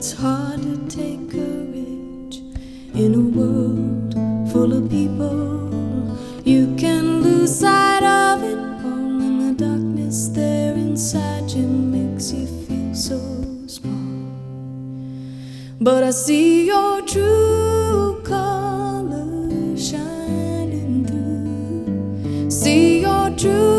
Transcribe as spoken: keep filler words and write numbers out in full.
It's hard to take courage in a world full of people. You can lose sight of it all, and the darkness there inside you makes you feel so small. But I see your true colors shining through. See your true